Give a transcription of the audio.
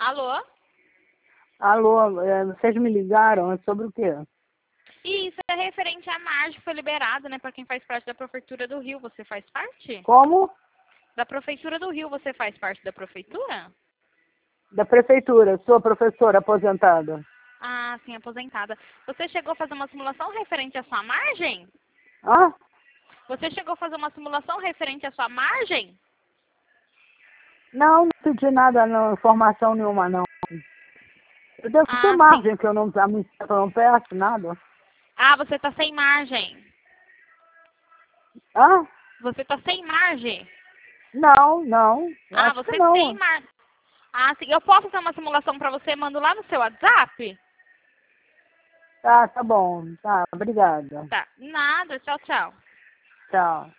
Alô? Alô, vocês me ligaram? É sobre o quê? Isso é referente à margem que foi liberada, né, para quem faz parte da Prefeitura do Rio. Você faz parte? Como? Da Prefeitura do Rio, você faz parte da Prefeitura? Da prefeitura. Sou professora aposentada. Ah, sim, aposentada. Você chegou a fazer uma simulação referente à sua margem? Hã? Você chegou a fazer uma simulação referente à sua margem? Não pedi nada, não, informação nenhuma, não. Eu devo ter Ah, sim. margem, que eu não, há muito tempo eu não peço nada. Ah, você está sem margem. Hã? Você está sem margem. Não. Ah, Acho que você tem não. margem. Ah, sim. Eu posso fazer uma simulação para você e mando lá no seu WhatsApp? Tá bom. Tá, obrigada. Tá. Nada. Tchau, tchau. Tchau.